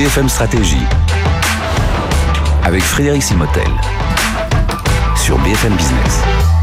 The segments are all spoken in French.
BFM Stratégie avec Frédéric Simotel sur BFM Business.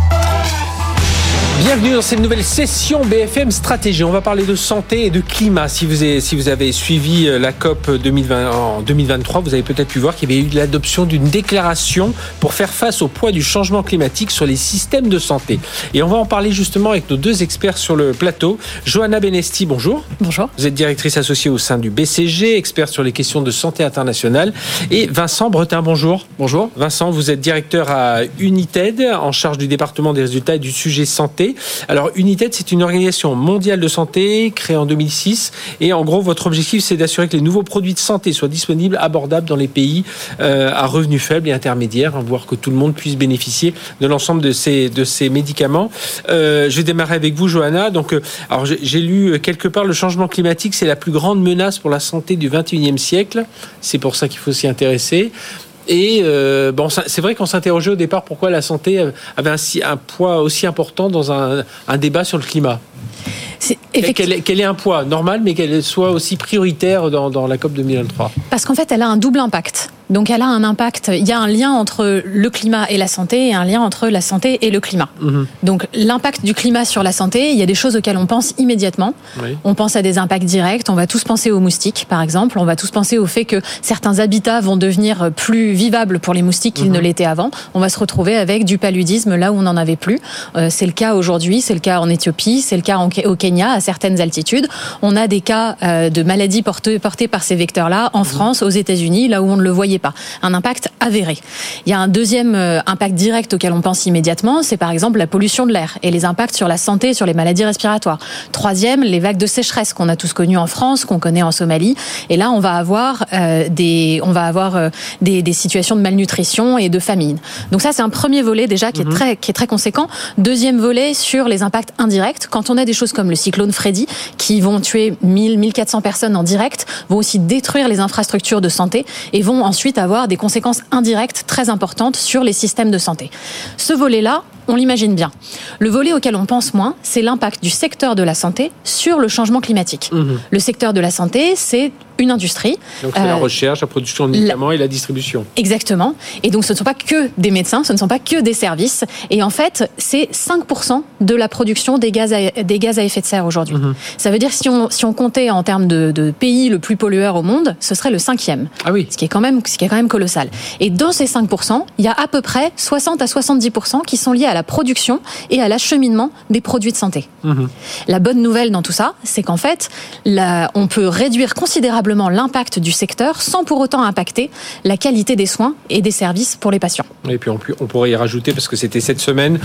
Bienvenue dans cette nouvelle session BFM Stratégie. On va parler de santé et de climat. Si vous avez suivi la COP 2020, en 2023, vous avez peut-être pu voir qu'il y avait eu l'adoption d'une déclaration pour faire face au poids du changement climatique sur les systèmes de santé. Et on va en parler justement avec nos deux experts sur le plateau. Johanna Benesti, bonjour. Bonjour. Vous êtes directrice associée au sein du BCG, expert sur les questions de santé internationale. Et Vincent Bretin, bonjour. Bonjour. Vincent, vous êtes directeur à United, en charge du département des résultats et du sujet santé. Alors United, c'est une organisation mondiale de santé créée en 2006 et en gros votre objectif c'est d'assurer que les nouveaux produits de santé soient disponibles, abordables dans les pays à revenus faibles et intermédiaires, voire que tout le monde puisse bénéficier de l'ensemble de ces médicaments. Je vais démarrer avec vous, Johanna. Donc, alors j'ai lu quelque part le changement climatique c'est la plus grande menace pour la santé du 21e siècle. C'est pour ça qu'il faut s'y intéresser. Et c'est vrai qu'on s'interrogeait au départ pourquoi la santé avait un poids aussi important dans un débat sur le climat. Qu'elle ait un poids normal, mais qu'elle soit aussi prioritaire dans la COP 2023. Parce qu'en fait, elle a un double impact. Donc, elle a un impact. Il y a un lien entre le climat et la santé, et un lien entre la santé et le climat. Mmh. Donc, l'impact du climat sur la santé, il y a des choses auxquelles on pense immédiatement. Oui. On pense à des impacts directs. On va tous penser aux moustiques, par exemple. On va tous penser au fait que certains habitats vont devenir plus vivables pour les moustiques qu'ils ne l'étaient avant. On va se retrouver avec du paludisme là où on n'en avait plus. C'est le cas aujourd'hui, c'est le cas en Éthiopie, c'est le cas au Kenya, à certaines altitudes. On a des cas de maladies portées par ces vecteurs-là en France, aux États-Unis, là où on ne le voyait pas. Un impact avéré. Il y a un deuxième impact direct auquel on pense immédiatement, c'est par exemple la pollution de l'air et les impacts sur la santé, sur les maladies respiratoires. Troisième, les vagues de sécheresse qu'on a tous connues en France, qu'on connaît en Somalie. Et là, on va avoir des situations de malnutrition et de famine. Donc ça, c'est un premier volet déjà qui est très conséquent. Deuxième volet sur les impacts indirects. Quand on a des choses comme le cyclone Freddy, qui vont tuer 1400 personnes en direct, vont aussi détruire les infrastructures de santé et vont ensuite avoir des conséquences indirectes très importantes sur les systèmes de santé. Ce volet-là, on l'imagine bien. Le volet auquel on pense moins, c'est l'impact du secteur de la santé sur le changement climatique. Le secteur de la santé, c'est une industrie. Donc c'est la recherche, la production de médicaments et la distribution. Exactement. Et donc ce ne sont pas que des médecins, ce ne sont pas que des services. Et en fait, c'est 5% de la production des gaz à effet de serre aujourd'hui. Ça veut dire si on comptait en termes de pays le plus pollueur au monde, ce serait le 5e. Ah oui. Ce qui est quand même colossal. Et dans ces 5%, il y a à peu près 60 à 70% qui sont liés à la production et à l'acheminement des produits de santé. La bonne nouvelle dans tout ça, c'est qu'en fait, on peut réduire considérablement l'impact du secteur sans pour autant impacter la qualité des soins et des services pour les patients. Et puis on pourrait y rajouter, parce que c'était cette semaine,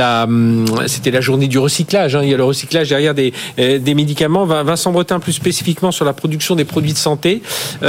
c'était la journée du recyclage. Il y a le recyclage derrière des médicaments. Vincent Bretin, plus spécifiquement sur la production des produits de santé.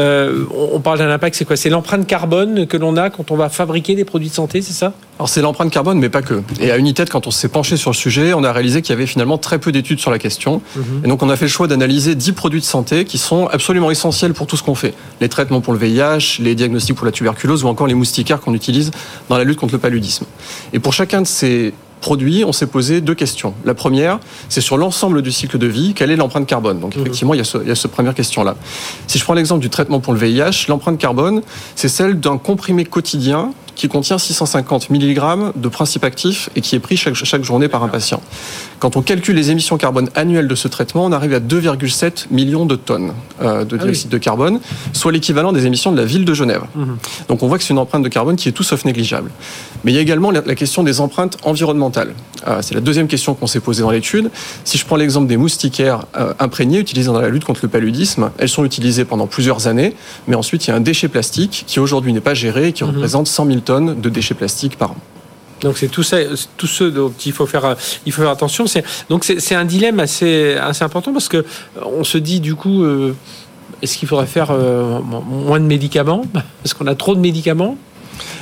On parle d'un impact, c'est quoi ? C'est l'empreinte carbone que l'on a quand on va fabriquer des produits de santé, c'est ça ? Alors c'est l'empreinte carbone, mais pas que. Et à United, quand on s'est penché sur le sujet, on a réalisé qu'il y avait finalement très peu d'études sur la question. Et donc on a fait le choix d'analyser 10 produits de santé qui sont absolument essentiels pour tout ce qu'on fait. Les traitements pour le VIH, les diagnostics pour la tuberculose ou encore les moustiquaires qu'on utilise dans la lutte contre le paludisme. Et pour chacun de ces produits, on s'est posé 2 questions. La première, c'est sur l'ensemble du cycle de vie, quelle est l'empreinte carbone ? Donc effectivement, il y a cette première question-là. Si je prends l'exemple du traitement pour le VIH, l'empreinte carbone, c'est celle d'un comprimé quotidien qui contient 650 mg de principe actif et qui est pris chaque journée par un patient. Quand on calcule les émissions carbone annuelles de ce traitement, on arrive à 2,7 millions de tonnes de dioxyde de carbone, soit l'équivalent des émissions de la ville de Genève. Donc on voit que c'est une empreinte de carbone qui est tout sauf négligeable. Mais il y a également la question des empreintes environnementales. C'est la deuxième question qu'on s'est posée dans l'étude. Si je prends l'exemple des moustiquaires imprégnés utilisés dans la lutte contre le paludisme, elles sont utilisées pendant plusieurs années, mais ensuite il y a un déchet plastique qui aujourd'hui n'est pas géré et qui représente 100 000 tonnes de déchets plastiques par an. Donc c'est tout ça, tout ce dont il faut faire attention. C'est un dilemme assez important parce que on se dit du coup, est-ce qu'il faudrait faire moins de médicaments parce qu'on a trop de médicaments ?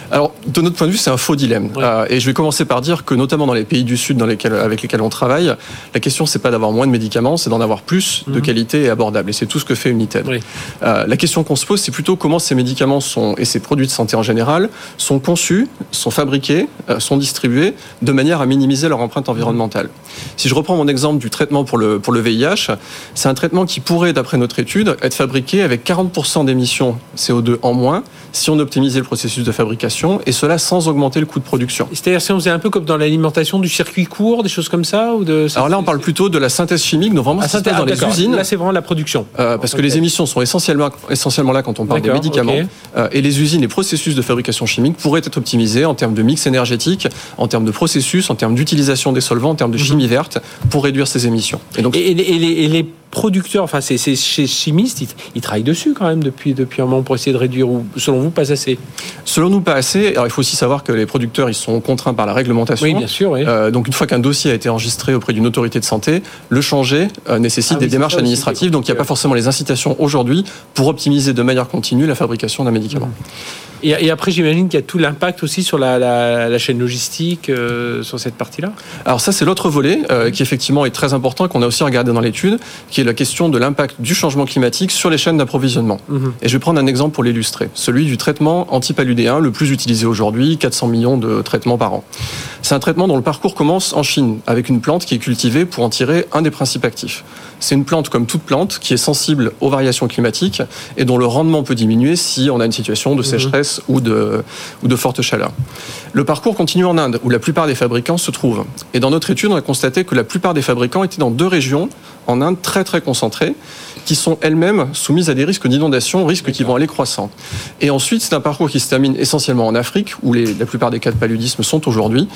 Alors, de notre point de vue, c'est un faux dilemme. Ouais. Et je vais commencer par dire que, notamment dans les pays du Sud avec lesquels on travaille, la question, c'est pas d'avoir moins de médicaments, c'est d'en avoir plus de qualité et abordable. Et c'est tout ce que fait United. Oui. La question qu'on se pose, c'est plutôt comment ces médicaments et ces produits de santé en général sont conçus, sont fabriqués, sont distribués de manière à minimiser leur empreinte environnementale. Si je reprends mon exemple du traitement pour le VIH, c'est un traitement qui pourrait, d'après notre étude, être fabriqué avec 40% d'émissions CO2 en moins si on optimisait le processus de fabrication, et cela sans augmenter le coût de production. C'est-à-dire si on faisait un peu comme dans l'alimentation, du circuit court, des choses comme ça ou de... Alors là, on parle plutôt de la synthèse chimique, donc vraiment ce qui se passe dans les usines. Là, c'est vraiment la production. Parce que les émissions sont essentiellement là quand on parle de médicaments. Et les usines, les processus de fabrication chimique pourraient être optimisés en termes de mix énergétique, en termes de processus, en termes d'utilisation des solvants, en termes de chimie verte, pour réduire ces émissions. Et donc, les producteurs, enfin ces chimistes, ils travaillent dessus quand même depuis un moment pour essayer de réduire, ou selon vous, pas assez? Selon nous, pas assez. Alors il faut aussi savoir que les producteurs, ils sont contraints par la réglementation. Oui, bien sûr. Oui. Donc une fois qu'un dossier a été enregistré auprès d'une autorité de santé, le changer nécessite des démarches administratives. Donc il n'y a pas forcément les incitations aujourd'hui pour optimiser de manière continue la fabrication d'un médicament. Et après, j'imagine qu'il y a tout l'impact aussi sur la chaîne logistique, sur cette partie-là. Alors ça, c'est l'autre volet qui effectivement est très important, qu'on a aussi regardé dans l'étude, qui est la question de l'impact du changement climatique sur les chaînes d'approvisionnement. Et je vais prendre un exemple pour l'illustrer, celui du traitement antipaludéen, le plus utilisé aujourd'hui, 400 millions de traitements par an. C'est un traitement dont le parcours commence en Chine, avec une plante qui est cultivée pour en tirer un des principes actifs. C'est une plante comme toute plante qui est sensible aux variations climatiques et dont le rendement peut diminuer si on a une situation de sécheresse ou de forte chaleur. Le parcours continue en Inde, où la plupart des fabricants se trouvent. Et dans notre étude, on a constaté que la plupart des fabricants étaient dans 2 régions en Inde très très concentrées, qui sont elles-mêmes soumises à des risques d'inondation, risques qui vont aller croissant. Et ensuite, c'est un parcours qui se termine essentiellement en Afrique, où la plupart des cas de paludisme sont aujourd'hui.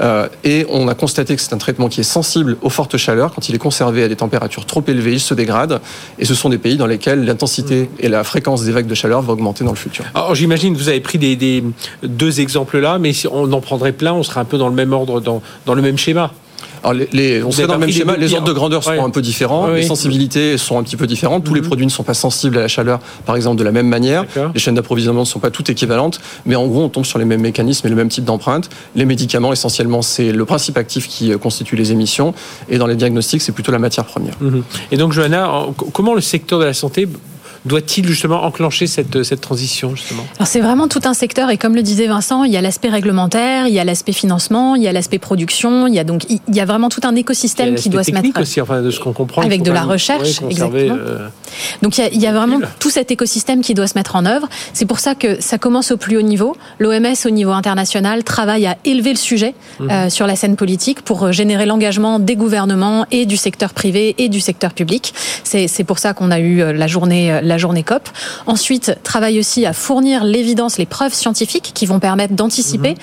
Et on a constaté que c'est un traitement qui est sensible aux fortes chaleurs. Quand il est conservé à des températures trop élevées, il se dégrade. Et ce sont des pays dans lesquels l'intensité et la fréquence des vagues de chaleur vont augmenter dans le futur. Alors j'imagine que vous avez pris des 2 exemples là, mais si on en prendrait plein, on serait un peu dans le même ordre, dans le même schéma. Alors on serait dans le même schéma, les ordres de grandeur seront un peu différents, les sensibilités sont un petit peu différentes, tous les produits ne sont pas sensibles à la chaleur, par exemple, de la même manière, les chaînes d'approvisionnement ne sont pas toutes équivalentes, mais en gros, on tombe sur les mêmes mécanismes et le même type d'empreinte. Les médicaments, essentiellement, c'est le principe actif qui constitue les émissions, et dans les diagnostics, c'est plutôt la matière première. Et donc, Johanna, comment le secteur de la santé doit-il justement enclencher cette transition justement? Alors c'est vraiment tout un secteur, et comme le disait Vincent, il y a l'aspect réglementaire, il y a l'aspect financement, il y a l'aspect production, il y a vraiment tout un écosystème qui doit se mettre aussi, enfin, de ce qu'on comprend, avec de la recherche, exactement. Donc il y a vraiment tout cet écosystème qui doit se mettre en œuvre. C'est pour ça que ça commence au plus haut niveau. L'OMS au niveau international travaille à élever le sujet sur la scène politique pour générer l'engagement des gouvernements et du secteur privé et du secteur public. C'est pour ça qu'on a eu la journée COP. Ensuite, travaille aussi à fournir l'évidence, les preuves scientifiques qui vont permettre d'anticiper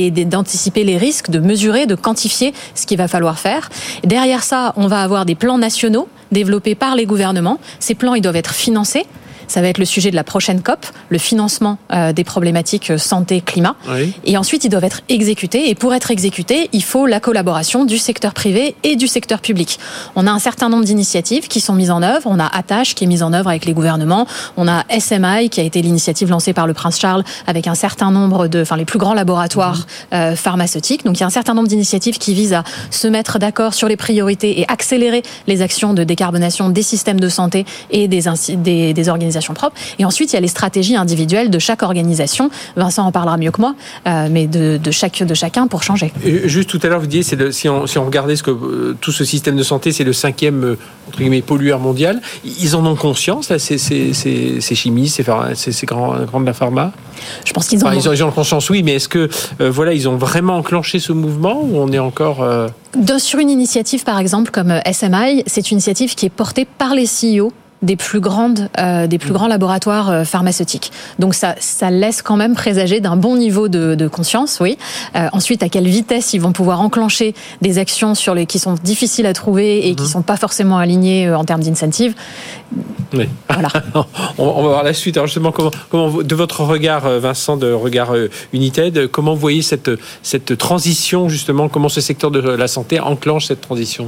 les risques, de mesurer, de quantifier ce qu'il va falloir faire. Et derrière ça, on va avoir des plans nationaux développés par les gouvernements. Ces plans, ils doivent être financés. Ça va être le sujet de la prochaine COP, le financement des problématiques santé-climat. Oui. Et ensuite, ils doivent être exécutés. Et pour être exécutés, il faut la collaboration du secteur privé et du secteur public. On a un certain nombre d'initiatives qui sont mises en œuvre. On a Attache qui est mise en œuvre avec les gouvernements. On a SMI qui a été l'initiative lancée par le Prince Charles avec un certain nombre les plus grands laboratoires pharmaceutiques. Donc il y a un certain nombre d'initiatives qui visent à se mettre d'accord sur les priorités et accélérer les actions de décarbonation des systèmes de santé et des organisations propres. Et ensuite, il y a les stratégies individuelles de chaque organisation. Vincent en parlera mieux que moi, mais de chacun pour changer. Et juste tout à l'heure, vous disiez, si on regardait tout ce système de santé, c'est le 5e entre guillemets pollueur mondial. Ils en ont conscience, là, ces chimistes, ces grands de la pharma? Je pense qu'ils en ont conscience, oui, mais est-ce que ils ont vraiment enclenché ce mouvement ou on est encore sur une initiative, par exemple, comme SMI, c'est une initiative qui est portée par les CEO des plus grands laboratoires pharmaceutiques. Donc ça laisse quand même présager d'un bon niveau de conscience, oui. Ensuite, à quelle vitesse ils vont pouvoir enclencher des actions qui sont difficiles à trouver et qui sont pas forcément alignées en termes d'incentives. Oui. Voilà. On va voir la suite. Alors justement, comment de votre regard, Vincent, de regard United, comment vous voyez cette transition justement, comment ce secteur de la santé enclenche cette transition?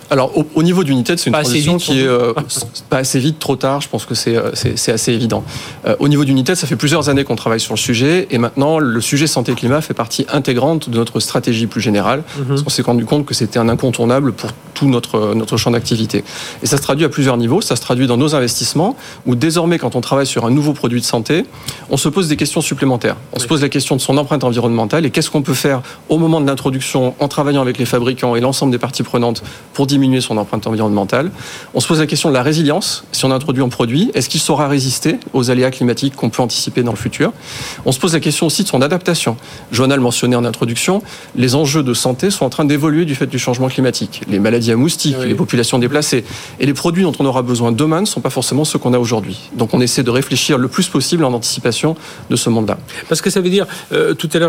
Alors, au niveau d'United, c'est une transition qui est pas assez vite, trop tard. Je pense que c'est assez évident. Au niveau d'United, ça fait plusieurs années qu'on travaille sur le sujet. Et maintenant, le sujet santé-climat fait partie intégrante de notre stratégie plus générale. Parce qu'on s'est rendu compte que c'était un incontournable pour tout notre champ d'activité. Et ça se traduit à plusieurs niveaux. Ça se traduit dans nos investissements, où désormais, quand on travaille sur un nouveau produit de santé, on se pose des questions supplémentaires. On se pose la question de son empreinte environnementale et qu'est-ce qu'on peut faire au moment de l'introduction en travaillant avec les fabricants et l'ensemble des parties prenantes pour diminuer son empreinte environnementale. On se pose la question de la résilience. Si on introduit un produit, est-ce qu'il saura résister aux aléas climatiques qu'on peut anticiper dans le futur? On se pose la question aussi de son adaptation. Joanna le mentionnait en introduction, les enjeux de santé sont en train d'évoluer du fait du changement climatique. Les maladies à moustiques, les populations déplacées et les produits dont on aura besoin demain ne sont pas forcément ceux qu'on a aujourd'hui. Donc on essaie de réfléchir le plus possible en anticipation de ce monde-là. Parce que ça veut dire, tout à l'heure,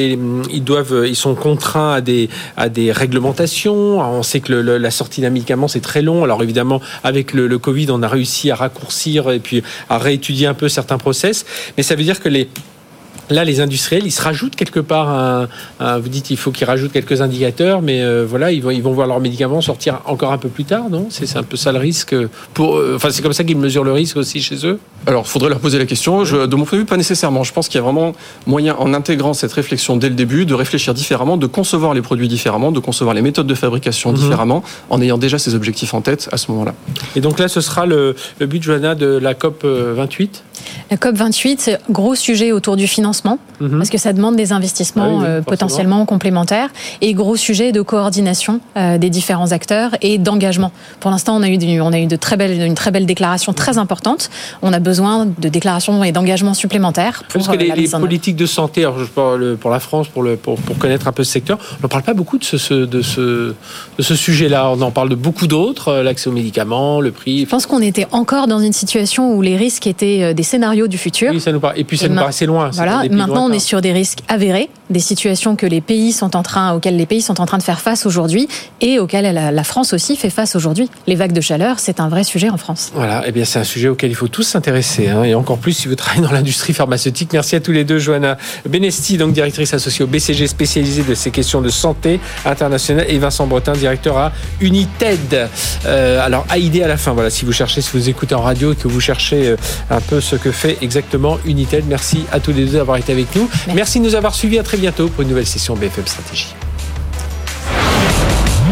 ils sont contraints à des réglementations. Alors, on sait que la sortie d'un médicament, c'est très long. Alors évidemment, avec le Covid, on a réussi à raccourcir et puis à réétudier un peu certains process. Mais ça veut dire que les industriels, ils se rajoutent quelque part vous dites il faut qu'ils rajoutent quelques indicateurs, mais voilà, ils vont voir leurs médicaments sortir encore un peu plus tard, non? C'est un peu ça le risque. C'est comme ça qu'ils mesurent le risque aussi chez eux. Alors, il faudrait leur poser la question. De mon point de vue, pas nécessairement. Je pense qu'il y a vraiment moyen, en intégrant cette réflexion dès le début, de réfléchir différemment, de concevoir les produits différemment, de concevoir les méthodes de fabrication différemment, en ayant déjà ces objectifs en tête à ce moment-là. Et donc là, ce sera le but, Joanna, de la COP 28 ? La COP 28, c'est gros sujet autour du financement, parce que ça demande des investissements potentiellement complémentaires, et gros sujet de coordination des différents acteurs et d'engagement. Pour l'instant, on a eu une très belle déclaration très importante. On a besoin de déclarations et d'engagements supplémentaires. Parce que les politiques de santé, alors je parle pour la France, pour connaître un peu ce secteur, on ne parle pas beaucoup de ce sujet-là. On en parle de beaucoup d'autres, l'accès aux médicaments, le prix. Je pense qu'on était encore dans une situation où les risques étaient des scénarios du futur. Oui, ça nous paraissait loin. Voilà. Maintenant, on est sur des risques avérés, des situations auxquelles les pays sont en train de faire face aujourd'hui et auxquelles la France aussi fait face aujourd'hui. Les vagues de chaleur, c'est un vrai sujet en France. Voilà. Eh bien, c'est un sujet auquel il faut tous s'intéresser, et encore plus si vous travaillez dans l'industrie pharmaceutique. Merci à tous les deux, Joanna Benesti, donc directrice associée au BCG spécialisée de ces questions de santé internationale, et Vincent Bretin, directeur à United. Alors, AID à la fin. Voilà, si vous écoutez en radio et que vous cherchez un peu ce que fait exactement United. Merci à tous les deux d'avoir été avec nous. Merci de nous avoir suivis. À très bientôt pour une nouvelle session BFM Stratégie.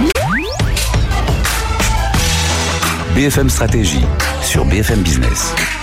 BFM Stratégie sur BFM Business.